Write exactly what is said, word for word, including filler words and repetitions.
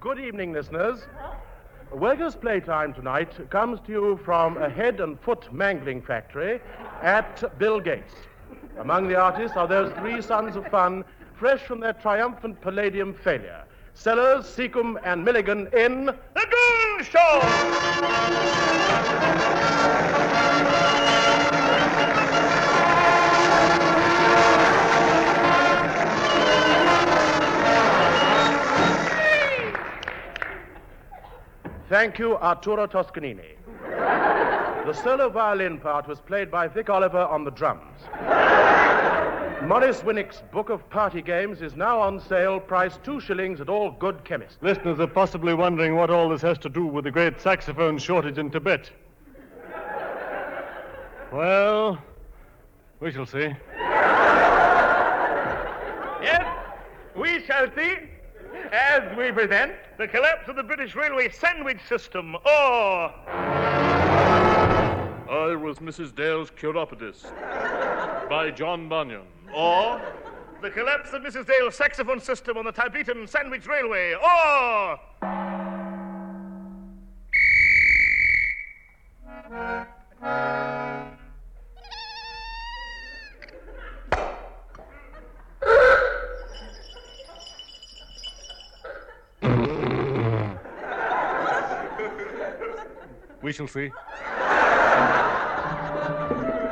Good evening, listeners. Werger's Playtime tonight comes to you from a head and foot mangling factory at Bill Gates. Among the artists are those three sons of fun, fresh from their triumphant Palladium failure. Sellers, Seacombe, and Milligan in The Goon Show! Thank you, Arturo Toscanini. The solo violin part was played by Vic Oliver on the drums. Morris Winnick's Book of Party Games is now on sale, priced two shillings at all good chemists. Listeners are possibly wondering what all this has to do with the great saxophone shortage in Tibet. Well, we shall see. Yes, we shall see. As we present the collapse of the British Railway sandwich system, or... I was Missus Dale's Chiropodist by John Bunyan. Or the collapse of Missus Dale's saxophone system on the Tibetan Sandwich Railway, or... We shall see.